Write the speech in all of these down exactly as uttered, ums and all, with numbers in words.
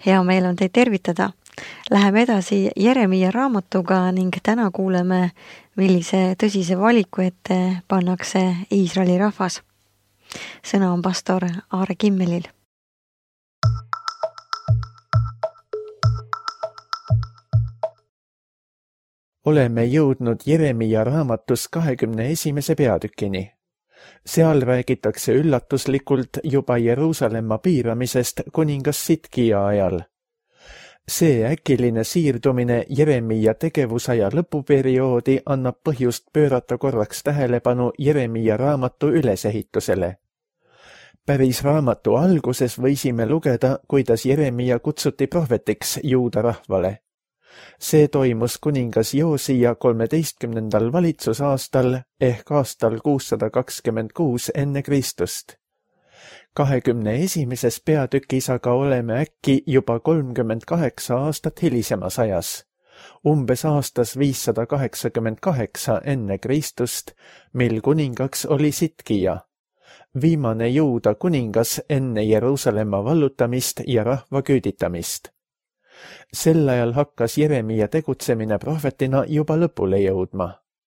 Hea meel on teid tervitada. Läheme edasi Jeremiia raamatuga ning täna kuuleme, millise tõsise valiku ette pannakse Iisraeli rahvas. Sõna on pastor Aare Kimmelil. Oleme jõudnud Jeremiia raamatus kahekümne esimese peatükini. Seal räägitakse üllatuslikult juba Jeruusalemma piiramisest kuningas Sidkia ajal. See äkiline siirdumine Jeremiia tegevusaja lõpuperioodi annab põhjust pöörata korraks tähelepanu Jeremiia raamatu ülesehitusele. Päris raamatu alguses võisime lugeda, kuidas Jeremiia kutsuti prohvetiks juuda rahvale. See toimus kuningas Joosija kolmeteistkümnendal valitsusaastal ehk aastal kuussada kakskümmend kuus enne Kristust. kahekümne esimeses peatükis aga oleme äkki juba kolmkümmend kaheksa aastat hilisemas ajas, umbes aastas viissada kaheksakümmend kaheksa enne Kristust, mil kuningaks oli Sidkia, viimane juuda kuningas enne Jeruusalemma vallutamist ja rahva küüditamist. Sel ajal hakkas Jeremiia tegutsemine prohvetina juba lõpule jõudma.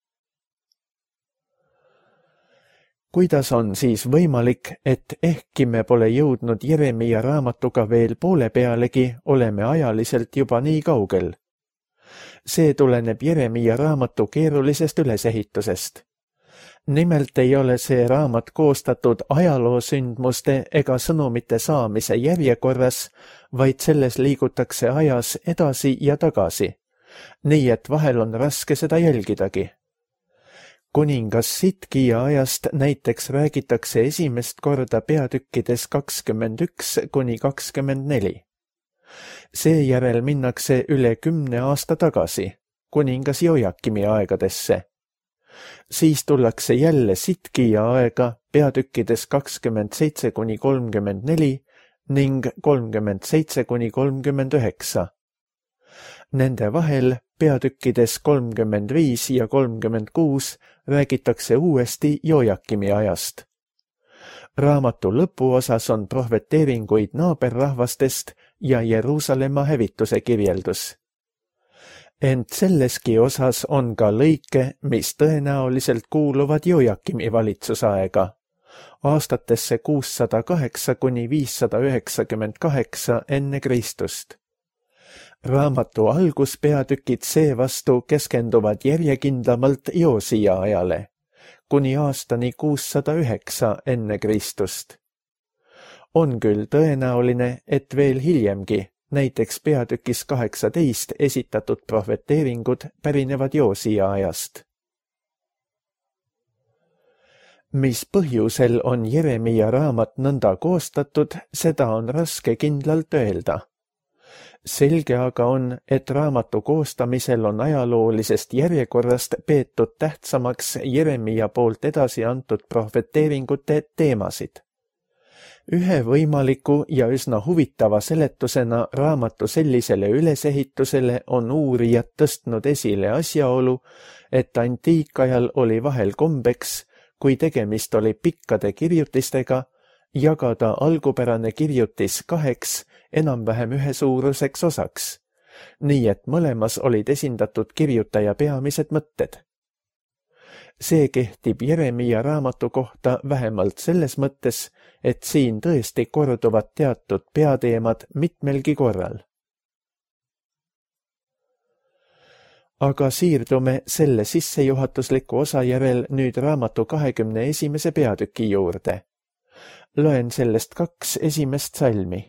Kuidas on siis võimalik, et ehkki me pole jõudnud Jeremiia raamatuga veel poole pealegi, oleme ajaliselt juba nii kaugel? See tuleneb Jeremiia raamatu keerulisest ülesehitusest. Nimelt ei ole see raamat koostatud ajaloosündmuste ega sõnumite saamise järjekorras, vaid selles liigutakse ajas edasi ja tagasi, nii et vahel on raske seda jälgidagi. Kuningas Sidkia ajast näiteks räägitakse esimest korda peatükkides kakskümmend üks kuni kakskümmend neli. Seejärel minnakse üle kümne aasta tagasi, kuningas Jojakimi aegadesse. Siis tullakse jälle Sidkia aega peatükkides kakskümmend seitse kuni kolmkümmend neli ning kolmkümmend seitse kuni kolmkümmend üheksa. Nende vahel peatükkides kolmkümmend viis ja kolmkümmend kuus räägitakse uuesti Jojakimi ajast. Raamatu lõpuosas on prohveteeringuid naaberrahvastest ja Jeruusalemma hävituse kirjeldus. Ent selleski osas on ka lõike, mis tõenäoliselt kuuluvad Jojakimi valitsusaega, aastatesse kuussada kaheksa kuni viissada üheksakümmend kaheksa enne Kristust. Raamatu alguspeatükid seevastu keskenduvad järjekindlamalt Joosija ajale, kuni aastani kuussada üheksa enne Kristust. On küll tõenäoline, et veel hiljemgi, näiteks peatükis kaheksateist esitatud prohveteeringud pärinevad Joosija ajast. Mis põhjusel on Jeremiia raamat nõnda koostatud, seda on raske kindlalt öelda. Selge aga on, et raamatu koostamisel on ajaloolisest järjekorrast peetud tähtsamaks Jeremiia poolt edasi antud prohveteeringute teemasid. Ühe võimaliku ja üsna huvitava seletusena raamatu sellisele ülesehitusele on uurijad tõstnud esile asjaolu, et antiikajal oli vahel kombeks, kui tegemist oli pikkade kirjutistega, jagada algupärane kirjutis kaheks enam-vähem ühesuuruseks osaks, nii et mõlemas olid esindatud kirjutaja peamised mõtted. See kehtib Jeremiia raamatu kohta vähemalt selles mõttes, et siin tõesti korduvad teatud peateemad mitmelgi korral. Aga siirdume selle sissejuhatusliku osa järel nüüd raamatu kahekümne esimese peatüki juurde. Loen sellest kaks esimest salmi.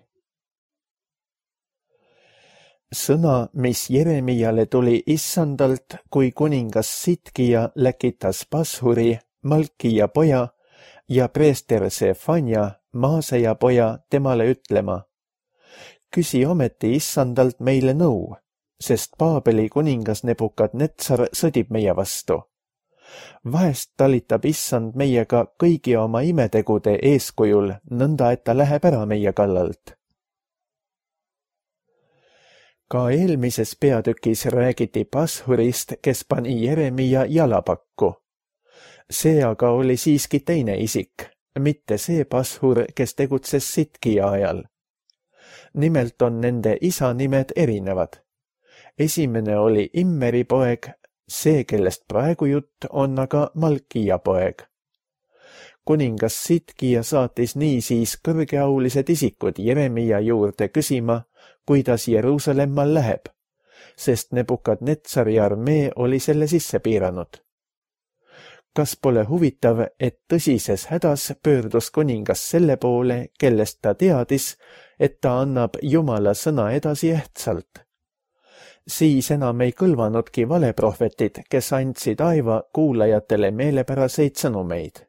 Sõna, mis Jeremiale tuli issandalt, kui kuningas Sidkia läkitas Pashuri, Malkia poja ja preester Sefania, Maaseja poja, temale ütlema: küsi ometi issandalt meile nõu, sest Paabeli kuningas Nebukadnetsar sõdib meie vastu. Vahest talitab issand meiega kõigi oma imetegude eeskujul, nõnda et ta läheb ära meie kallalt. Ka eelmises peatükis räägiti Pashurist, kes pani Jeremiia jalapakku. See aga oli siiski teine isik, mitte see Pashur, kes tegutses Sidkia ajal. Nimelt on nende isa nimed erinevad. Esimene oli Immeri poeg, see, kellest praegu jutt, on aga Malkia poeg. Kuningas Sidkia saatis niisiis kõrgeaulised isikud Jeremia juurde küsima, kuidas Jeruusalemmal läheb, sest Nebukadnetsari armee oli selle sisse piiranud. Kas pole huvitav, et tõsises hädas pöördus kuningas selle poole, kellest ta teadis, et ta annab Jumala sõna edasi ehtsalt? Siis enam ei kõlvanudki valeprohvetid, kes andsid aiva kuulajatele meelepäraseid sõnumeid.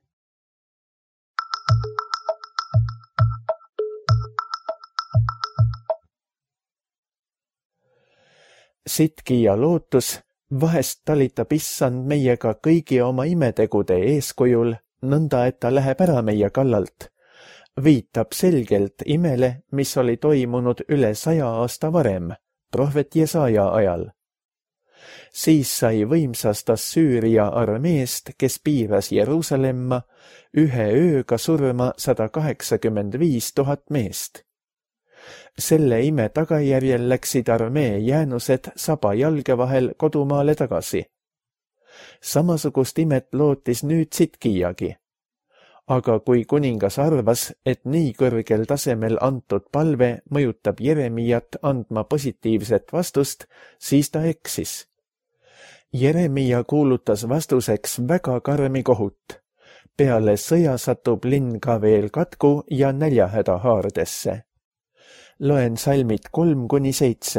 Sidkia lootus, vahest talitab issand meiega kõigi oma imetegude eeskujul, nõnda et ta läheb ära meie kallalt, viitab selgelt imele, mis oli toimunud üle saja aasta varem, prohvet Jesaja ajal. Siis sai võimsast Assüüria armeest, kes piiras Jeruusalemma, ühe ööga surma sada kaheksakümmend viis tuhat meest. Selle ime tagajärjel läksid armee jäänused saba jalge vahel kodumaale tagasi. Samasugust imet lootis nüüd Sidkiagi. Aga kui kuningas arvas, et nii kõrgel tasemel antud palve mõjutab Jeremiat andma positiivset vastust, siis ta eksis. Jeremia kuulutas vastuseks väga karmi kohut. Peale sõja satub linn ka veel katku ja näljahäda haardesse. Loen salmid kolm kuni seitse.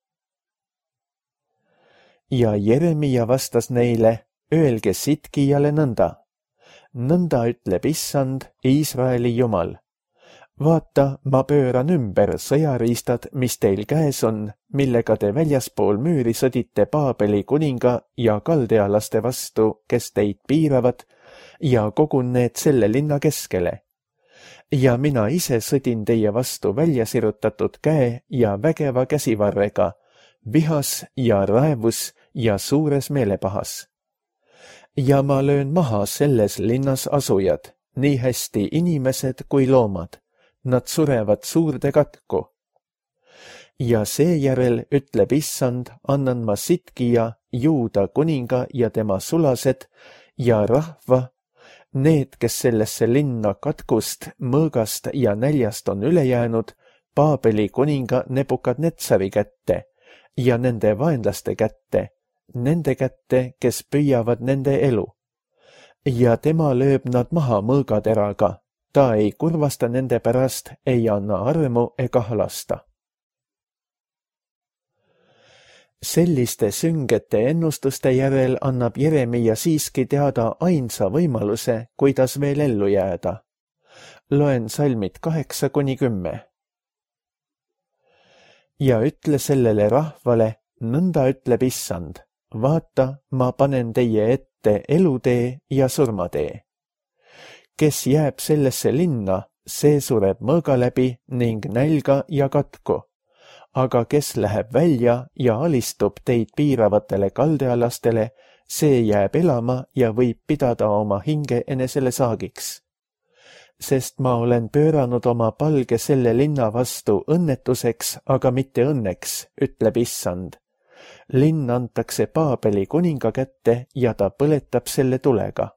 Ja Jeremia vastas neile, öelge Sidkiale nõnda. Nõnda ütleb issand, Iisraeli Jumal. Vaata, ma pööran ümber sõjariistad, mis teil käes on, millega te väljaspool müüri sõdite Paabeli kuninga ja kaldealaste vastu, kes teid piiravad, ja kogun need selle linna keskele. Ja mina ise sõdin teie vastu välja sirutatud käe ja vägeva käsivarrega, vihas ja raevus ja suures meelepahas. Ja ma löön maha selles linnas asujad, nii hästi inimesed kui loomad. Nad surevad suurde katku. Ja seejärel, ütleb issand, annan ma Sidkia, Juuda kuninga ja tema sulased ja rahva, need, kes sellesse linna katkust, mõõgast ja näljast on üle jäänud, Paabeli kuninga Nebukadnetsari kätte ja nende vaenlaste kätte, nende kätte, kes püüavad nende elu. Ja tema lööb nad maha mõõgateraga, ta ei kurvasta nende pärast, ei anna armu ega halasta. Selliste süngete ennustuste järel annab Jeremia siiski teada ainsa võimaluse, kuidas veel ellu jääda. Loen salmid kaheksa kuni kümme. Ja ütle sellele rahvale, nõnda ütleb issand, vaata, ma panen teie ette elutee ja surmatee. Kes jääb sellesse linna, see sureb mõõga läbi ning nälga ja katku. Aga kes läheb välja ja alistub teid piiravatele kaldealastele, see jääb elama ja võib pidada oma hinge enesele saagiks. Sest ma olen pööranud oma palge selle linna vastu õnnetuseks, aga mitte õnneks, ütleb issand. Linn antakse Paabeli kuninga kätte ja ta põletab selle tulega.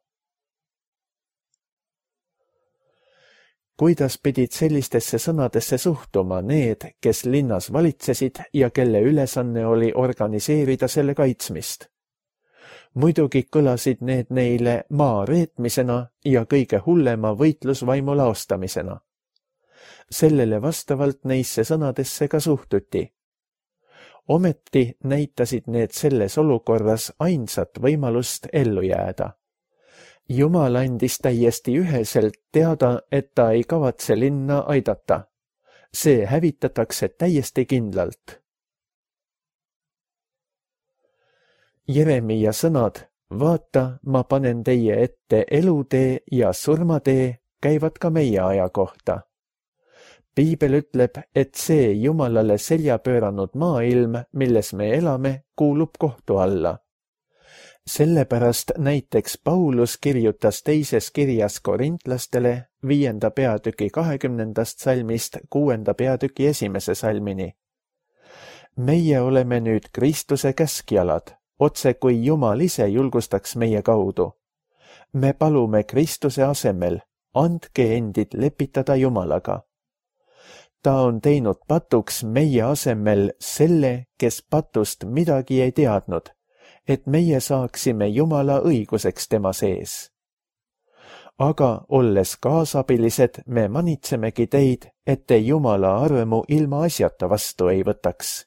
Kuidas pidid sellistesse sõnadesse suhtuma need, kes linnas valitsesid ja kelle ülesanne oli organiseerida selle kaitsmist? Muidugi kõlasid need neile maa reetmisena ja kõige hullema võitlusvaimu laostamisena. Sellele vastavalt neisse sõnadesse ka suhtuti. Ometi näitasid need selles olukorras ainsat võimalust ellu jääda. Jumal andis täiesti üheselt teada, et ta ei kavatse linna aidata. See hävitatakse täiesti kindlalt. Jeremia sõnad, vaata, ma panen teie ette elutee ja surmatee, käivad ka meie aja kohta. Piibel ütleb, et see Jumalale selja pööranud maailm, milles me elame, kuulub kohtu alla. Sellepärast näiteks Paulus kirjutas teises kirjas korintlastele viienda peatüki kahekümnendast salmist kuuenda peatüki esimese salmini. Meie oleme nüüd Kristuse käskjalad, otse kui Jumal ise julgustaks meie kaudu. Me palume Kristuse asemel, andke endid lepitada Jumalaga. Ta on teinud patuks meie asemel selle, kes patust midagi ei teadnud, et meie saaksime Jumala õiguseks tema sees. Aga olles kaasabilised, me manitsemegi teid, et te Jumala armu ilma asjata vastu ei võtaks.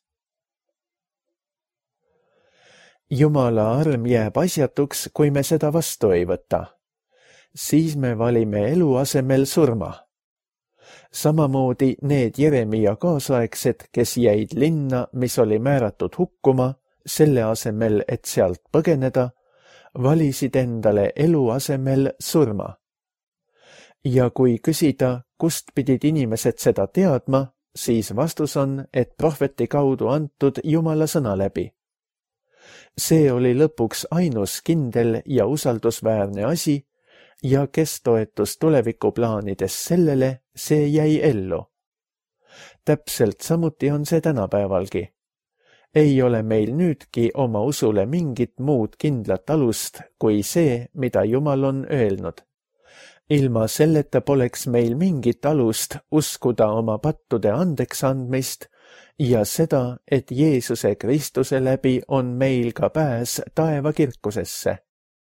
Jumala arm jääb asjatuks, kui me seda vastu ei võta. Siis me valime elu asemel surma. Samamoodi need Jeremia kaasaegsed, kes jäid linna, mis oli määratud hukkuma, selle asemel, et sealt põgeneda, valisid endale elu asemel surma. Ja kui küsida, kust pidid inimesed seda teadma, siis vastus on, et prohveti kaudu antud Jumala sõna läbi. See oli lõpuks ainus kindel ja usaldusväärne asi, ja kes toetus tulevikuplaanides sellele, see jäi ellu. Täpselt samuti on see tänapäevalgi. Ei ole meil nüüdki oma usule mingit muud kindlat alust kui see, mida Jumal on öelnud. Ilma selleta poleks meil mingit alust uskuda oma pattude andeks andmist ja seda, et Jeesuse Kristuse läbi on meil ka pääs taeva kirkusesse.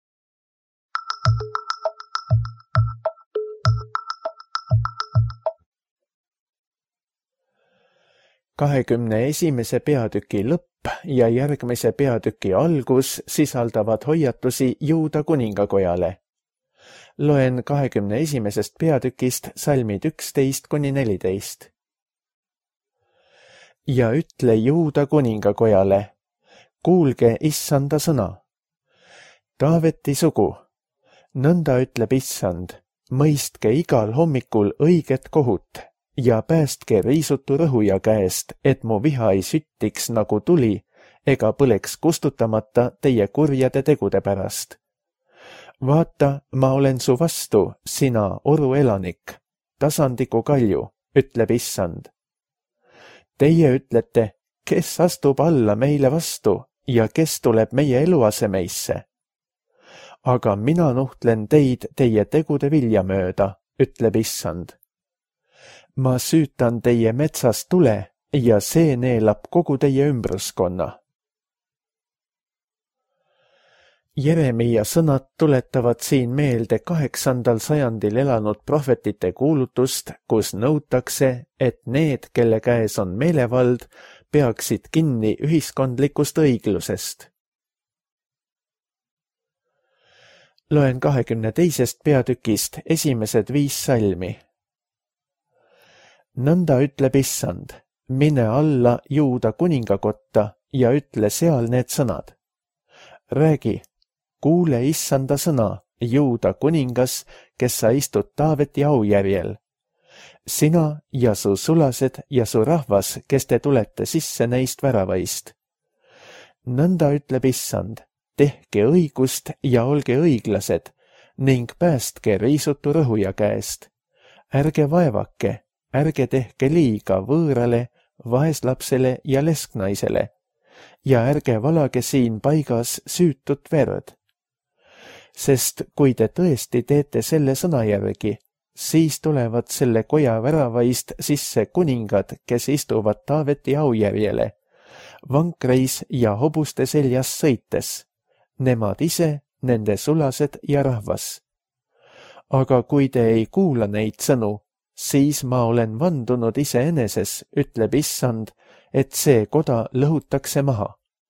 kahekümne esimese peatüki lõpp ja järgmise peatüki algus sisaldavad hoiatusi Juuda kuningakojale. Loen kahekümne esimesest peatükist salmid üksteist kuni neliteist. Ja ütle Juuda kuningakojale, kuulge issanda sõna. Taaveti sugu, nõnda ütleb issand, mõistke igal hommikul õiget kohut ja päästke riisutu rõhuja käest, et mu viha ei süttiks nagu tuli ega põleks kustutamata teie kurjade tegude pärast. Vaata, ma olen su vastu, sina oru elanik, tasandiku kalju, ütleb issand. Teie ütlete, kes astub alla meile vastu ja kes tuleb meie eluasemeisse. Aga mina nuhtlen teid teie tegude vilja mööda, ütleb issand. Ma süütan teie metsas tule ja see neelab kogu teie ümbruskonna. Jeremia sõnad tuletavad siin meelde kaheksandal sajandil elanud prohvetite kuulutust, kus nõutakse, et need, kelle käes on meelevald, peaksid kinni ühiskondlikust õiglusest. Loen kahekümne teisest peatükist esimesed viis salmi. Nõnda ütleb issand, mine alla Juuda kuningakotta ja ütle seal need sõnad. Räägi, kuule issanda sõna, Juuda kuningas, kes sa istud Taaveti aujärjel. Sina ja su sulased ja su rahvas, kes te tulete sisse neist väravaist. Nõnda ütleb issand, tehke õigust ja olge õiglased ning päästke riisutu rõhuja käest. Ärge vaevake, ärge tehke liiga võõrale, vaeslapsele ja lesknaisele ja ärge valage siin paigas süütut verd. Sest kui te tõesti teete selle sõna järgi, siis tulevad selle koja väravaist sisse kuningad, kes istuvad Taaveti aujärjele, vankreis ja hobuste seljas sõites, nemad ise, nende sulased ja rahvas. Aga kui te ei kuula neid sõnu, siis ma olen vandunud iseeneses, ütleb issand, et see koda lõhutakse maha.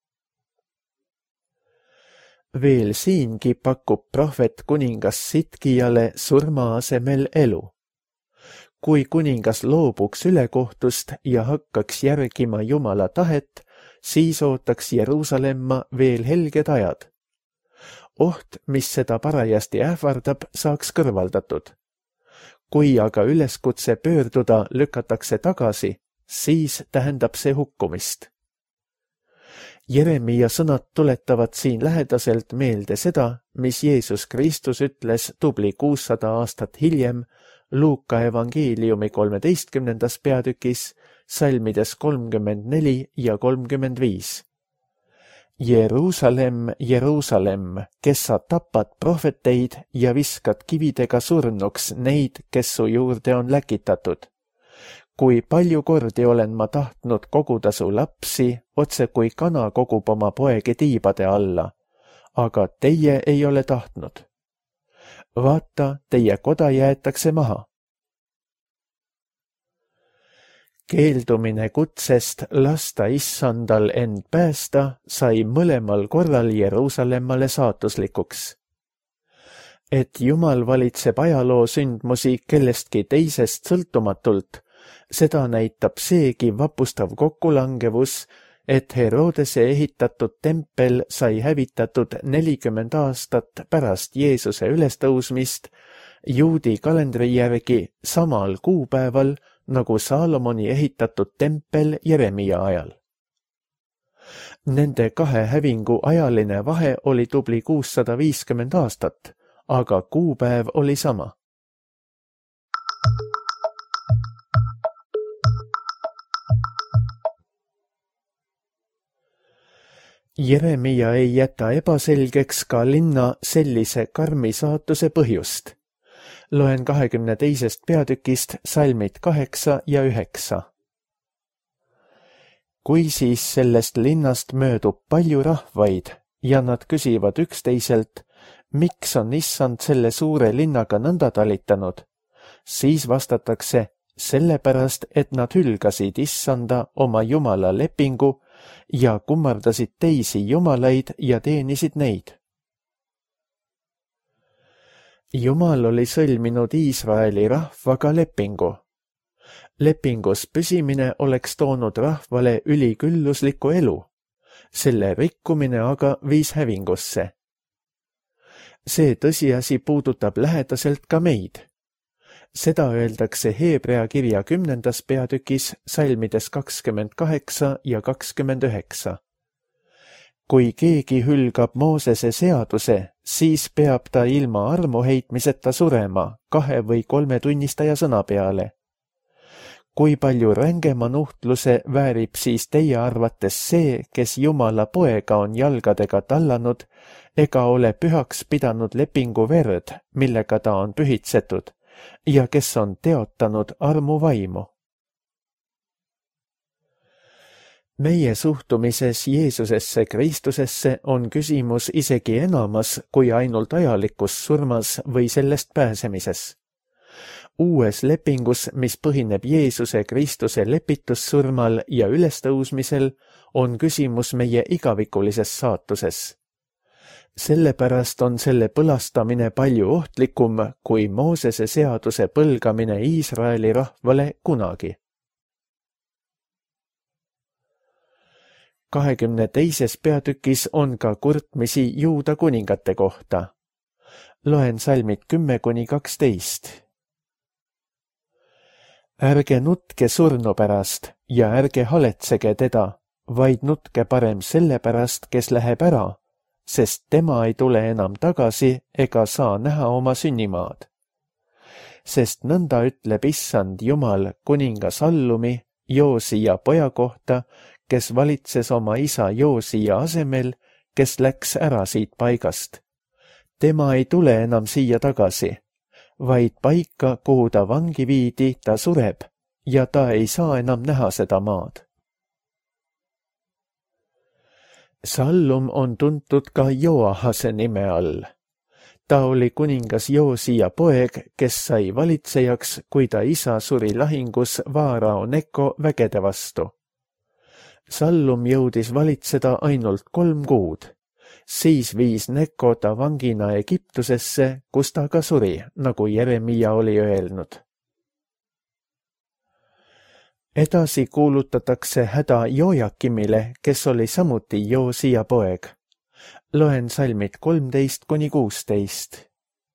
Veel siingi pakub prohvet kuningas Sitkijale surma asemel elu. Kui kuningas loobuks ülekohtust ja hakkaks järgima Jumala tahet, siis ootaks Jeruusalemma veel helged ajad. Oht, mis seda parajasti ähvardab, saaks kõrvaldatud. Kui aga üleskutse pöörduda lükatakse tagasi, siis tähendab see hukkumist. Jeremiia sõnad tuletavad siin lähedaselt meelde seda, mis Jeesus Kristus ütles tubli kuussada aastat hiljem Luuka evangeeliumi kolmeteistkümnendas peatükis, salmides kolmkümmend neli ja kolmkümmend viis. Jeruusalemm, Jeruusalemm, kes sa tapad prohveteid ja viskad kividega surnuks neid, kes su juurde on läkitatud. Kui palju kordi olen ma tahtnud koguda su lapsi, otse kui kana kogub oma poegi tiibade alla, aga teie ei ole tahtnud. Vaata, teie koda jäetakse maha. Keeldumine kutsest lasta issandal end päästa sai mõlemal korral Jeruusalemmale saatuslikuks. Et Jumal valitseb ajaloo sündmusi kellestki teisest sõltumatult, seda näitab seegi vapustav kokkulangevus, et Herodese ehitatud tempel sai hävitatud nelikümmend aastat pärast Jeesuse ülestõusmist juudi kalendri järgi samal kuupäeval nagu Saalomoni ehitatud tempel Jeremiia ajal. Nende kahe hävingu ajaline vahe oli tubli kuussada viiskümmend aastat, aga kuupäev oli sama. Jeremiia ei jäta ebaselgeks ka linna sellise karmi saatuse põhjust. Loen kahekümne teisest peatükist salmid kaheksa ja üheksa. Kui siis sellest linnast möödub palju rahvaid ja nad küsivad üksteiselt, miks on issand selle suure linnaga nõnda talitanud, siis vastatakse sellepärast, et nad hülgasid issanda oma jumala lepingu ja kummardasid teisi jumalaid ja teenisid neid. Jumal oli sõlminud Iisraeli rahvaga lepingu. Lepingus püsimine oleks toonud rahvale ülikülluslikku elu, selle rikkumine aga viis hävingusse. See tõsiasi puudutab lähedaselt ka meid. Seda öeldakse Heebrea kirja kümnendas peatükis salmides kakskümmend kaheksa ja kakskümmend üheksa. Kui keegi hülgab Moosese seaduse, siis peab ta ilma armuheitmiseta surema kahe või kolme tunnistaja sõna peale. Kui palju rängema nuhtluse väärib siis teie arvates see, kes Jumala poega on jalgadega tallanud, ega ole pühaks pidanud lepingu verd, millega ta on pühitsetud, ja kes on teotanud armu vaimu. Meie suhtumises Jeesusesse Kristusesse on küsimus isegi enamas kui ainult ajalikus surmas või sellest pääsemises. Uues lepingus, mis põhineb Jeesuse Kristuse lepitussurmal ja ülestõusmisel, on küsimus meie igavikulises saatuses. Sellepärast on selle põlastamine palju ohtlikum kui Moosese seaduse põlgamine Iisraeli rahvale kunagi. kahekümne teises peatükis on ka kurtmisi juuda kuningate kohta. Loen salmid kümme kuni kaksteist. Ärge nutke surnu pärast ja ärge haletsege teda, vaid nutke parem selle pärast, kes läheb ära, sest tema ei tule enam tagasi ega saa näha oma sünnimaad. Sest nõnda ütleb issand Jumal kuninga Sallumi, Joosija poja kohta, kes valitses oma isa Joosija asemel, kes läks ära siit paigast. Tema ei tule enam siia tagasi, vaid paika, kuhu ta vangi viidi, ta sureb ja ta ei saa enam näha seda maad. Sallum on tuntud ka Joahase nime all. Ta oli kuningas Joosija poeg, kes sai valitsejaks, kui ta isa suri lahingus Vaarao Neko vägede vastu. Sallum jõudis valitseda ainult kolm kuud. Siis viis Neko ta vangina Egiptusesse, kus ta ka suri, nagu Jeremiia oli öelnud. Edasi kuulutatakse häda Jojakimile, kes oli samuti Joosija poeg. Loen salmid kolmteist kuni kuusteist.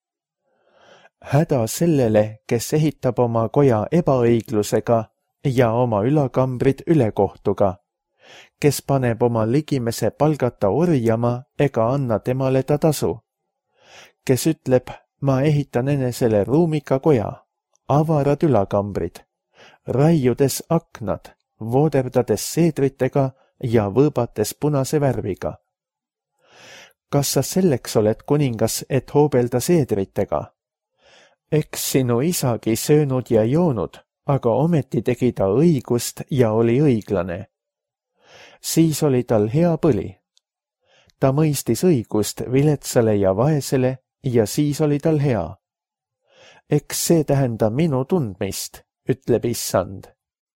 Häda sellele, kes ehitab oma koja ebaõiglusega ja oma ülakambrid ülekohtuga, kes paneb oma ligimese palgata orjama ega anna temale ta tasu. Kes ütleb, ma ehitan enesele ruumika koja, avarad ülakambrid, raiudes aknad, vooderdades seedritega ja võõbates punase värviga. Kas sa selleks oled kuningas, et hoobelda seedritega? Eks sinu isagi söönud ja joonud, aga ometi tegi ta õigust ja oli õiglane. Siis oli tal hea põli. Ta mõistis õigust viletsale ja vaesele ja siis oli tal hea. Eks see tähenda minu tundmist, ütleb issand.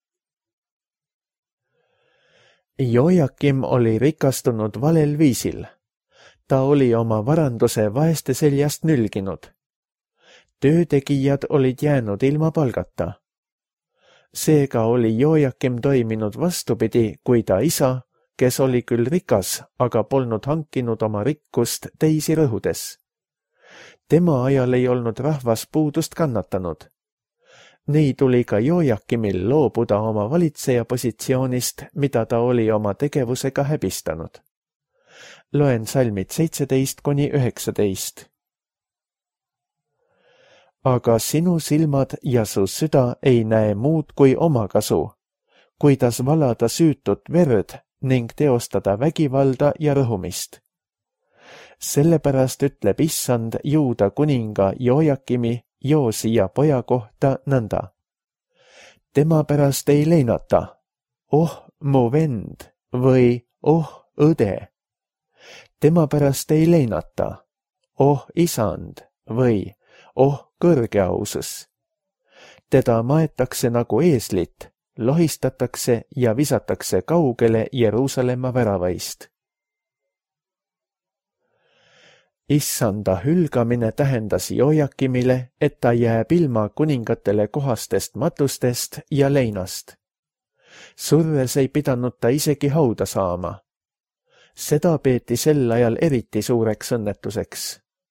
Joakim oli rikastunud valel viisil. Ta oli oma varanduse vaeste seljast nülginud. Töötegijad olid jäänud ilma palgata. Seega oli Joakim toiminud vastupidi kui ta isa, kes oli küll rikas, aga polnud hankinud oma rikkust teisi rõhudes. Tema ajal ei olnud rahvas puudust kannatanud. Nii tuli ka Joakimil loobuda oma valitseja positsioonist, mida ta oli oma tegevusega häbistanud. Loen salmid seitseteist kuni üheksateist. Aga sinu silmad ja su süda ei näe muud kui omakasu, kuidas valada süütut verd ning teostada vägivalda ja rõhumist. Sellepärast ütleb issand Juuda kuninga Joakimi, Joosia poja kohta nõnda. Tema pärast ei leinata, oh mu vend või oh õde. Tema pärast ei leinata, oh isand või oh kõrgeausus. Teda maetakse nagu eeslit, lohistatakse ja visatakse kaugele Jeruusalemma väravaist. Issanda hülgamine tähendas Joakimile, et ta jääb ilma kuningatele kohastest matustest ja leinast. Surres ei pidanud ta isegi hauda saama. Seda peeti sel ajal eriti suureks õnnetuseks.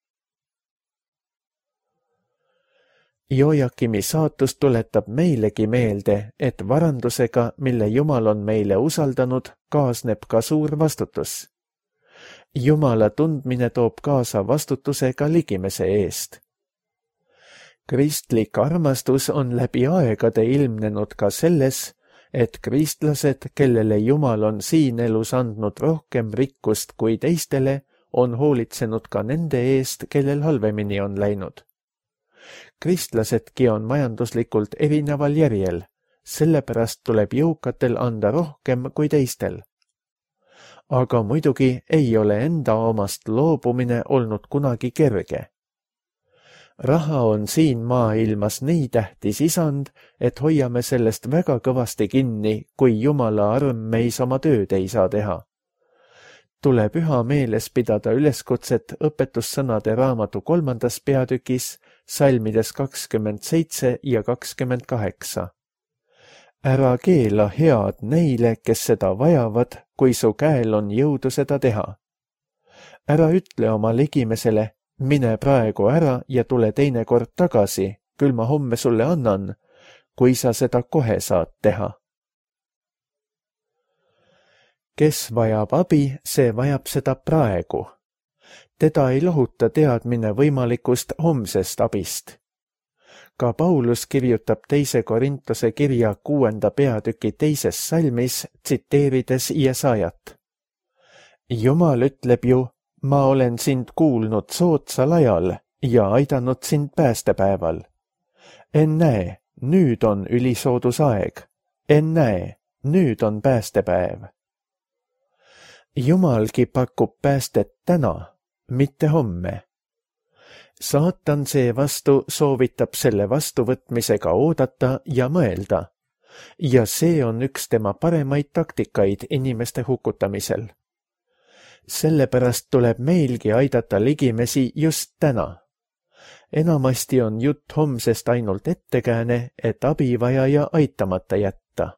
Joakimi saatus tuletab meilegi meelde, et varandusega, mille Jumal on meile usaldanud, kaasneb ka suur vastutus. Jumala tundmine toob kaasa vastutuse ka ligimese eest. Kristlik armastus on läbi aegade ilmnenud ka selles, et kristlased, kellele Jumal on siin elus andnud rohkem rikkust kui teistele, on hoolitsenud ka nende eest, kellel halvemini on läinud. Kristlasedki on majanduslikult erineval järjel, sellepärast tuleb jõukatel anda rohkem kui teistel. Aga muidugi ei ole enda omast loobumine olnud kunagi kerge. Raha on siin maailmas nii tähtis isand, et hoiame sellest väga kõvasti kinni, kui Jumala arm meis oma tööd ei saa teha. Tuleb üha meeles pidada üleskutset õpetussõnade raamatu kolmandas peatükis, salmides kakskümmend seitse ja kakskümmend kaheksa. Ära keela head neile, kes seda vajavad, kui su käel on jõudu seda teha. Ära ütle oma ligimesele, mine praegu ära ja tule teinekord tagasi, küll ma homme sulle annan, kui sa seda kohe saad teha. Kes vajab abi, see vajab seda praegu. Teda ei lohuta teadmine võimalikust homsest abist. Ka Paulus kirjutab teise Korintuse kirja kuuenda peatüki teises salmis, tsiteerides Jesaajat. Jumal ütleb ju, ma olen sind kuulnud soodsal ajal ja aidanud sind päästepäeval. Ennäe, nüüd on ülisoodus aeg. Ennäe, nüüd on päästepäev. Jumalgi pakub päästet täna, mitte homme. Saatan seevastu soovitab selle vastuvõtmisega oodata ja mõelda, ja see on üks tema paremaid taktikaid inimeste hukutamisel. Sellepärast tuleb meilgi aidata ligimesi just täna. Enamasti on jutt homsest ainult ettekääne, et abivajaja aitamata jätta.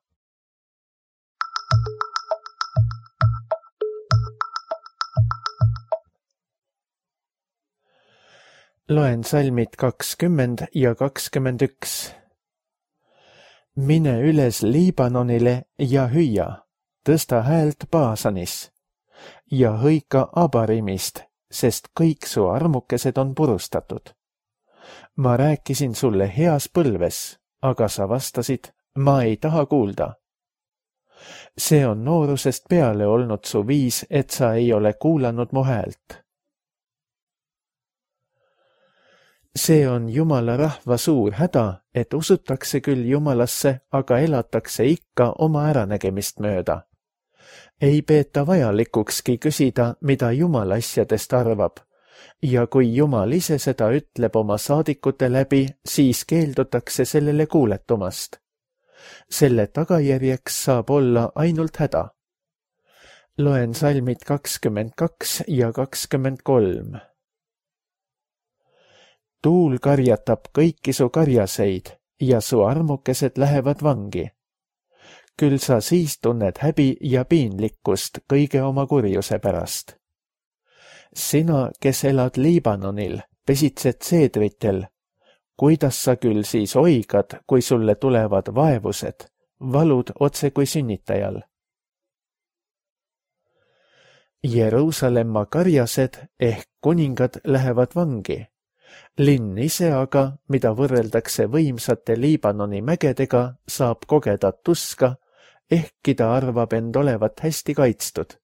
Loen salmid kakskümmend ja kakskümmend üks. Mine üles Liibanonile ja hüüa, tõsta häält Baasanis ja hõika Abarimist, sest kõik su armukesed on purustatud. Ma rääkisin sulle heas põlves, aga sa vastasid, ma ei taha kuulda. See on noorusest peale olnud su viis, et sa ei ole kuulanud mu häält. See on Jumala rahva suur häda, et usutakse küll Jumalasse, aga elatakse ikka oma äranägemist mööda. Ei peeta vajalikukski küsida, mida Jumal asjadest arvab, ja kui Jumal ise seda ütleb oma saadikute läbi, siis keeldutakse sellele kuuletumast. Selle tagajärjeks saab olla ainult häda. Loen salmid kakskümmend kaks ja kakskümmend kolm. Tuul karjatab kõiki su karjaseid ja su armukesed lähevad vangi. Küll sa siis tunned häbi ja piinlikkust kõige oma kurjuse pärast. Sina, kes elad Liibanonil, pesitsed seedritel, kuidas sa küll siis oigad, kui sulle tulevad vaevused, valud otse kui sünnitajal. Jeruusalemma karjased ehk kuningad lähevad vangi. Linn ise aga, mida võrreldakse võimsate Liibanoni mägedega, saab kogeda tuska, ehkki ta arvab end olevat hästi kaitstud.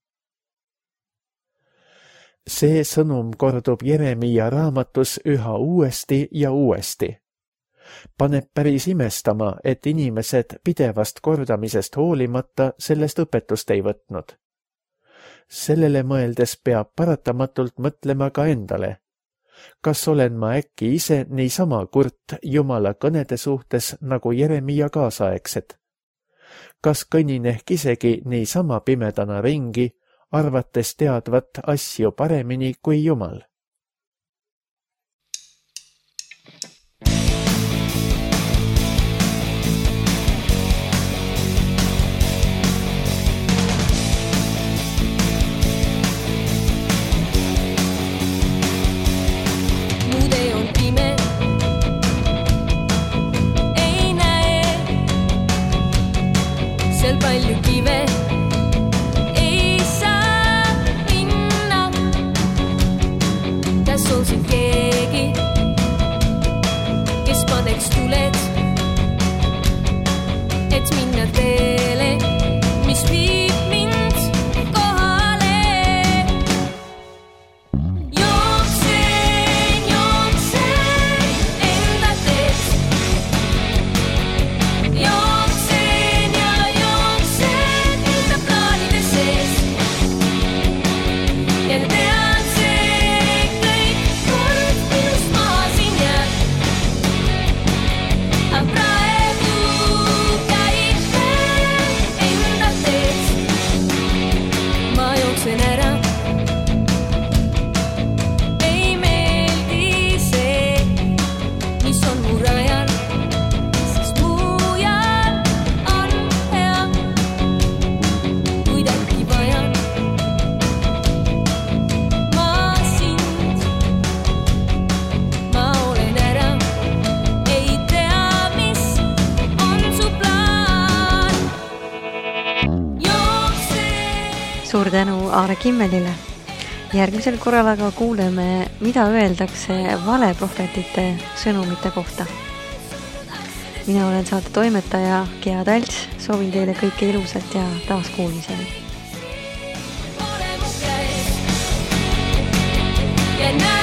See sõnum kordub Jeremiia raamatus üha uuesti ja uuesti. Paneb päris imestama, et inimesed pidevast kordamisest hoolimata sellest õpetust ei võtnud. Sellele mõeldes peab paratamatult mõtlema ka endale. Kas olen ma äkki ise niisama kurt Jumala kõnede suhtes nagu Jeremiia kaasaegsed? Kas kõnin ehk isegi niisama pimedana ringi, arvates teadvat asju paremini kui Jumal? Palju kive ei saa minna. Kas on siin keegi, kes paneks tuled, et minna teele, mis viib mind kohale? Jooksen, jooksen enda teed. Jooksen ja jooksen enda plaanide sees. Ja tean see kõik kord minust maha siin jääb. Aga praegu käib enda teed. Ma jooksen ära. Ei meeldi see, mis on mu rajal, sest mujal on hea. Kuid äkki vajan ma sind. Ma olen ära, ei tea, mis on su plaan. Jooksen. Suur tänu Aare Kimmelile. Järgmisel korral aga kuuleme, mida öeldakse valeprohvetite sõnumite kohta. Mina olen saate toimetaja Gea Talts, soovin teile kõike ilusat ja taas kuulmiseni. Ole mu käes ja näe